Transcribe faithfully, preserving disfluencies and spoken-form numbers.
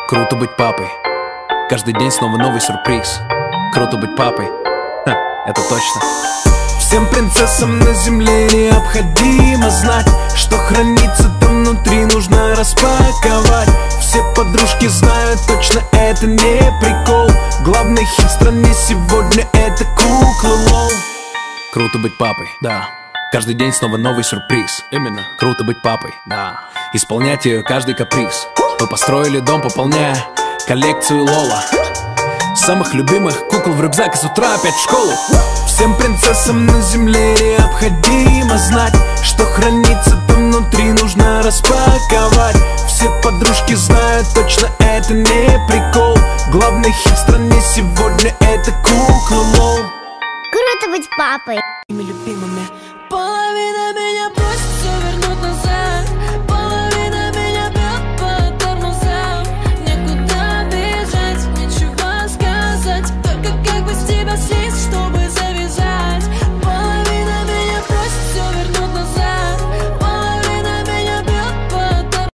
Круто быть папой. Каждый день снова новый сюрприз. Круто быть папой. Ха, это точно. Всем принцессам на земле необходимо знать, что хранится там внутри, нужно распаковать. Все подружки знают точно, это не прикол. Главный хит в стране сегодня это куклы лол. Круто быть папой, да. Каждый день снова новый сюрприз. Именно. Круто быть папой, да. Исполнять ее каждый каприз. Мы построили дом, пополняя коллекцию Лола. Самых любимых кукол в рюкзак и с утра опять в школу. Всем принцессам на земле необходимо знать, что хранится там внутри, нужно распаковать. Все подружки знают точно, это не прикол. Главный хит в стране сегодня это куклы лол. Круто быть папой. Любимыми половина меня просит